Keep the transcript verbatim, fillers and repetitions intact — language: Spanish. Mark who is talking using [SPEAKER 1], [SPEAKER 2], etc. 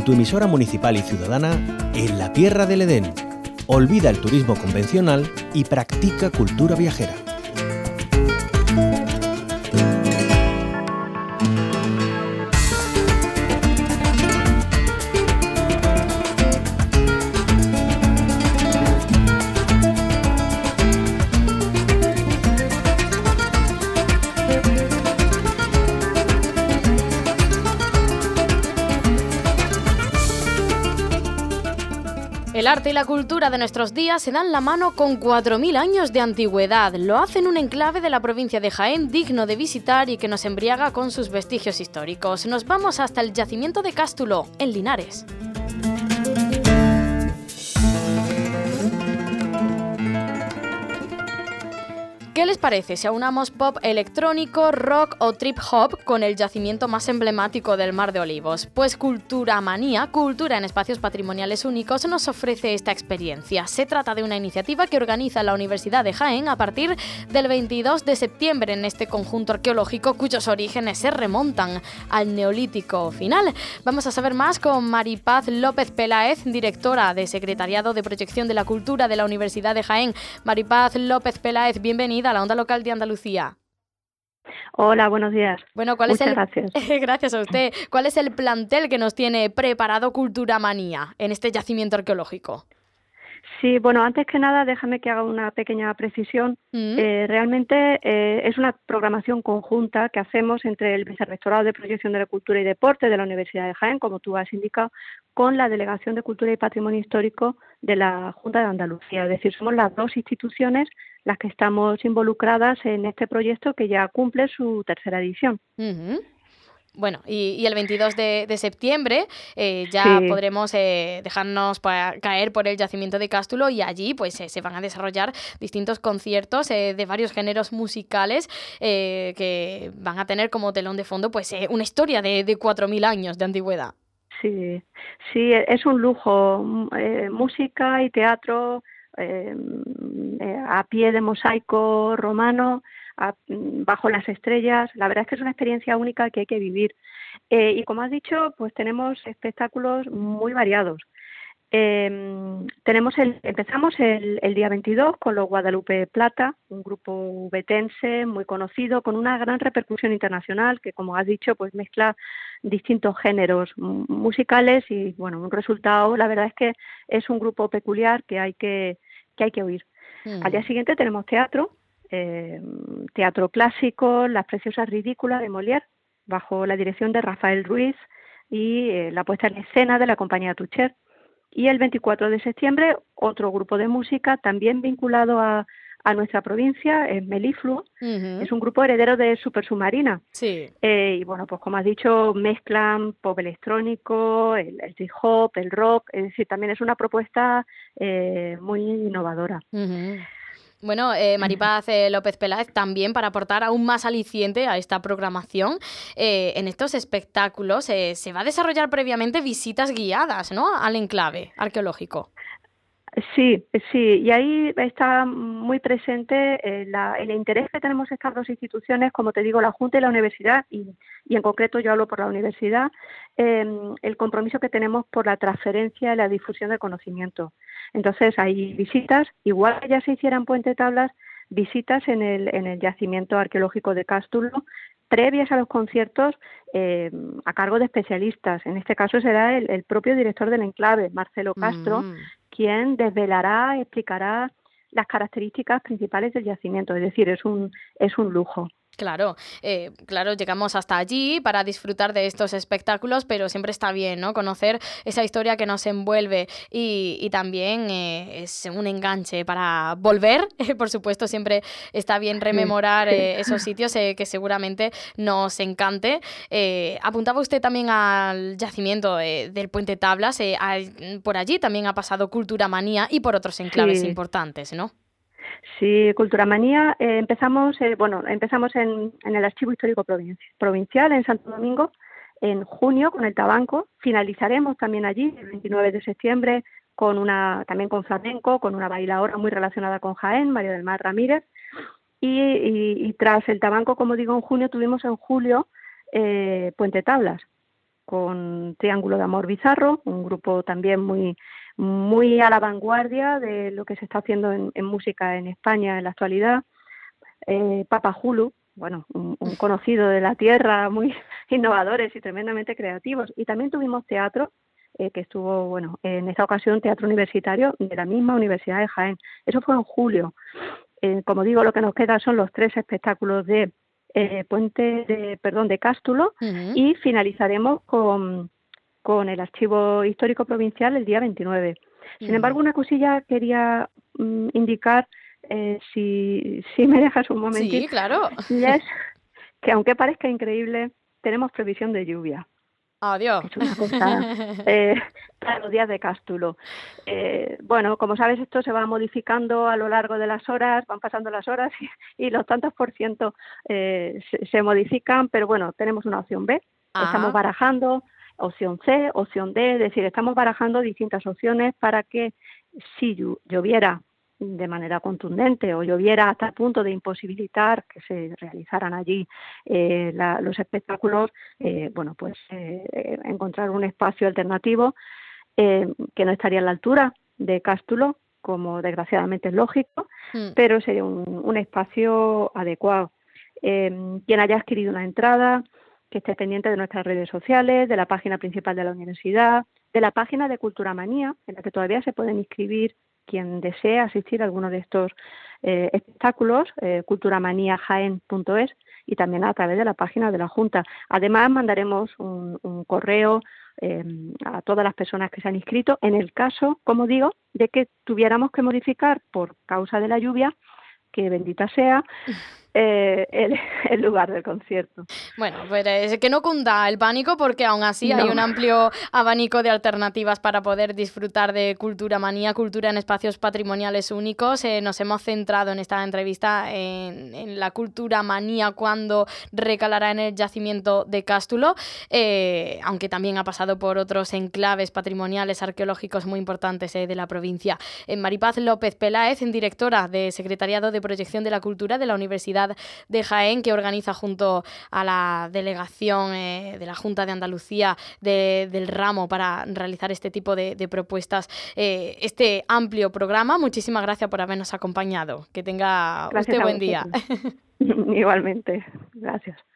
[SPEAKER 1] tu emisora municipal y ciudadana en la Tierra del Edén. Olvida el turismo convencional y practica cultura viajera.
[SPEAKER 2] El arte y la cultura de nuestros días se dan la mano con cuatro mil años de antigüedad. Lo hace en un enclave de la provincia de Jaén digno de visitar y que nos embriaga con sus vestigios históricos. Nos vamos hasta el yacimiento de Cástulo, en Linares. ¿Qué les parece si aunamos pop electrónico, rock o trip hop con el yacimiento más emblemático del Mar de Olivos? Pues Culturamanía, Cultura en Espacios Patrimoniales Únicos, nos ofrece esta experiencia. Se trata de una iniciativa que organiza la Universidad de Jaén a partir del veintidós de septiembre en este conjunto arqueológico cuyos orígenes se remontan al Neolítico final. Vamos a saber más con Maripaz López Peláez, directora de Secretariado de Proyección de la Cultura de la Universidad de Jaén. Maripaz López Peláez, bienvenida a la Onda Local de Andalucía.
[SPEAKER 3] Hola, buenos días.
[SPEAKER 2] Bueno, ¿cuál
[SPEAKER 3] Muchas
[SPEAKER 2] es el...
[SPEAKER 3] gracias.
[SPEAKER 2] Gracias a usted. ¿Cuál es el plantel que nos tiene preparado Culturamanía en este yacimiento arqueológico?
[SPEAKER 3] Sí, bueno, antes que nada, déjame que haga una pequeña precisión. Mm. Eh, realmente eh, es una programación conjunta que hacemos entre el Vicerrectorado de Proyección de la Cultura y Deporte de la Universidad de Jaén, como tú has indicado, con la Delegación de Cultura y Patrimonio Histórico de la Junta de Andalucía. Es decir, somos las dos instituciones las que estamos involucradas en este proyecto que ya cumple su tercera edición.
[SPEAKER 2] Uh-huh. Bueno, y, y el veintidós de, de septiembre eh, ya sí. podremos eh, dejarnos pa- caer por el yacimiento de Cástulo y allí pues eh, se van a desarrollar distintos conciertos eh, de varios géneros musicales eh, que van a tener como telón de fondo pues eh, una historia de, de cuatro mil años de antigüedad.
[SPEAKER 3] Sí, sí, es un lujo. Eh, música y teatro eh, eh, a pie de mosaico romano, a, bajo las estrellas. La verdad es que es una experiencia única que hay que vivir. Eh, y como has dicho, pues tenemos espectáculos muy variados. Eh, tenemos el, empezamos el, el día veintidós con los Guadalupe Plata, un grupo ubetense muy conocido, con una gran repercusión internacional que, como has dicho, pues mezcla distintos géneros musicales y, bueno, un resultado, la verdad es que es un grupo peculiar que hay que, que, hay que oír. Mm. Al día siguiente tenemos teatro, eh, teatro clásico, Las Preciosas Ridículas de Molière, bajo la dirección de Rafael Ruiz y eh, la puesta en escena de la compañía Tucher. Y el veinticuatro de septiembre, otro grupo de música también vinculado a, a nuestra provincia, es Melifluo, uh-huh. Es un grupo heredero de Super Submarina.
[SPEAKER 2] Sí.
[SPEAKER 3] Eh, y bueno, pues como has dicho, mezclan pop electrónico, el, el trip hop, el rock, es decir, también es una propuesta eh, muy innovadora.
[SPEAKER 2] Uh-huh. Bueno, eh, Maripaz eh, López Peláez, también para aportar aún más aliciente a esta programación, eh, en estos espectáculos eh, se va a desarrollar previamente visitas guiadas, ¿no?, al enclave arqueológico.
[SPEAKER 3] Sí, sí, y ahí está muy presente eh, la, el interés que tenemos estas dos instituciones, como te digo, la Junta y la Universidad, y, y en concreto yo hablo por la Universidad, eh, el compromiso que tenemos por la transferencia y la difusión del conocimiento. Entonces hay visitas, igual que ya se hicieran Puente Tablas, visitas en el, en el yacimiento arqueológico de Cástulo, previas a los conciertos eh, a cargo de especialistas. En este caso será el, el propio director del enclave, Marcelo Castro, mm. quien desvelará, explicará las características principales del yacimiento. Es decir, es un, es un lujo.
[SPEAKER 2] Claro, eh, claro, llegamos hasta allí para disfrutar de estos espectáculos, pero siempre está bien, ¿no?, conocer esa historia que nos envuelve y, y también eh, es un enganche para volver. Eh, por supuesto, siempre está bien rememorar eh, esos sitios eh, que seguramente nos encante. Eh, apuntaba usted también al yacimiento eh, del Puente Tablas, eh, hay, por allí también ha pasado Culturamanía y por otros enclaves sí. importantes, ¿no?
[SPEAKER 3] Sí, Culturamanía, eh, empezamos, eh, bueno, empezamos en, en el Archivo Histórico Provincial, en Santo Domingo, en junio con el Tabanco. Finalizaremos también allí, el veintinueve de septiembre, con una, también con flamenco, con una bailaora muy relacionada con Jaén, María del Mar Ramírez. Y, y, y tras el Tabanco, como digo, en junio, tuvimos en julio eh, Puente Tablas, con Triángulo de Amor Bizarro, un grupo también muy muy a la vanguardia de lo que se está haciendo en, en música en España en la actualidad. Eh, Papa Julu, bueno, un, un conocido de la tierra, muy innovadores y tremendamente creativos. Y también tuvimos teatro, eh, que estuvo, bueno, en esta ocasión teatro universitario de la misma Universidad de Jaén. Eso fue en julio. Eh, como digo, lo que nos queda son los tres espectáculos de eh, Puente de, perdón, de Cástulo, uh-huh. y finalizaremos con, con el Archivo Histórico Provincial el día veintinueve. Uh-huh. Sin embargo, una cosilla quería um, indicar, eh, si, si me dejas un momentito.
[SPEAKER 2] Sí, claro.
[SPEAKER 3] Es que aunque parezca increíble, tenemos previsión de lluvia.
[SPEAKER 2] Adiós.
[SPEAKER 3] Es una cosa eh, para los días de Cástulo. Eh, bueno, como sabes, esto se va modificando a lo largo de las horas, van pasando las horas y, y los tantos por ciento eh, se, se modifican, pero bueno, tenemos una opción B, Ajá. estamos barajando, opción C, opción D, es decir, estamos barajando distintas opciones para que si lloviera de manera contundente o lloviera hasta el punto de imposibilitar que se realizaran allí eh, la, los espectáculos, eh, bueno, pues eh, eh, encontrar un espacio alternativo eh, que no estaría a la altura de Cástulo, como desgraciadamente es lógico, mm. pero sería un, un espacio adecuado. Eh, quien haya adquirido una entrada, que esté pendiente de nuestras redes sociales, de la página principal de la universidad, de la página de Cultura Manía, en la que todavía se pueden inscribir quien desea asistir a alguno de estos eh, espectáculos, eh, culturamanía jaén punto es, y también a través de la página de la Junta. Además, mandaremos un, un correo eh, a todas las personas que se han inscrito, en el caso, como digo, de que tuviéramos que modificar por causa de la lluvia, que bendita sea, eh, el, el lugar del concierto.
[SPEAKER 2] Bueno, pues es que no cunda el pánico, porque aún así no. hay un amplio abanico de alternativas para poder disfrutar de Cultura Manía, cultura en espacios patrimoniales únicos. Eh, nos hemos centrado en esta entrevista en, en la Cultura Manía cuando recalará en el yacimiento de Cástulo, eh, aunque también ha pasado por otros enclaves patrimoniales arqueológicos muy importantes eh, de la provincia. Eh, Maripaz López Peláez, directora de Secretariado de Proyección de la Cultura de la Universidad de Jaén, que organiza junto a la delegación eh, de la Junta de Andalucía de, del ramo para realizar este tipo de, de propuestas, eh, este amplio programa. Muchísimas gracias por habernos acompañado. Que tenga gracias usted buen día.
[SPEAKER 3] Igualmente, gracias.